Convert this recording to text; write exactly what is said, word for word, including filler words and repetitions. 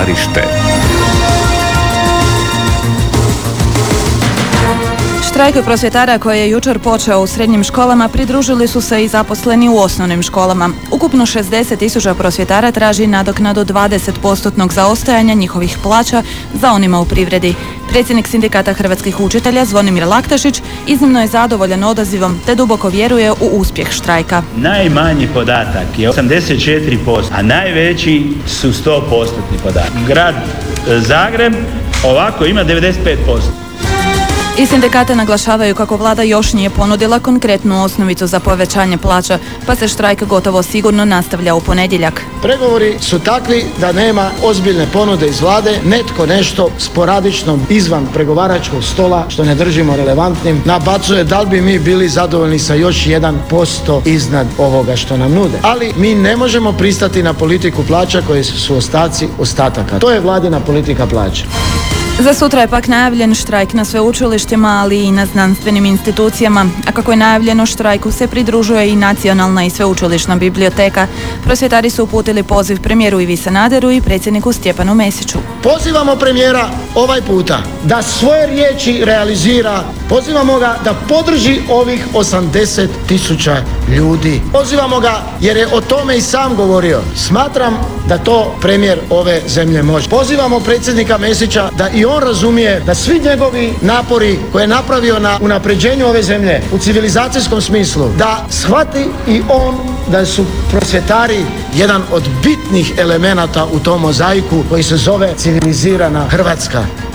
žarište. Štrajku prosvjetara koji je jučer počeo u srednjim školama pridružili su se i zaposleni u osnovnim školama. Ukupno šezdeset tisuća prosvjetara traži nadoknadu dvadeset posto zaostajanja njihovih plaća za onima u privredi. Predsjednik Sindikata hrvatskih učitelja Zvonimir Laktašić iznimno je zadovoljan odazivom te duboko vjeruje u uspjeh štrajka. Najmanji podatak je osamdeset četiri posto, a najveći su sto posto podatak. Grad Zagreb ovako ima devedeset pet posto. I sindikate naglašavaju kako vlada još nije ponudila konkretnu osnovicu za povećanje plaća, pa se štrajk gotovo sigurno nastavlja u ponedjeljak. Pregovori su takvi da nema ozbiljne ponude iz vlade, netko nešto sporadično izvan pregovaračkog stola, što ne držimo relevantnim, nabacuje da li bi mi bili zadovoljni sa još jedan posto iznad ovoga što nam nude. Ali mi ne možemo pristati na politiku plaća koje su ostaci ostataka. To je vladina politika plaća. Za sutra je pak najavljen štrajk na sveučilištima, ali i na znanstvenim institucijama. A kako je najavljeno, štrajku se pridružuje i Nacionalna i sveučilišna biblioteka. Prosvjetari su uputili poziv premijeru Ivi Sanaderu i predsjedniku Stjepanu Mesiću. Pozivamo premijera ovaj puta da svoje riječi realizira. Pozivamo ga da podrži ovih osamdeset tisuća ljudi. Pozivamo ga jer je o tome i sam govorio. Smatram da to premijer ove zemlje može. Pozivamo predsjednika Mesića da i on razumije da svi njegovi napori koje je napravio na unapređenju ove zemlje u civilizacijskom smislu, da shvati i on da su prosvjetari jedan od bitnih elemenata u tom mozaiku koji se zove civilizirana Hrvatska.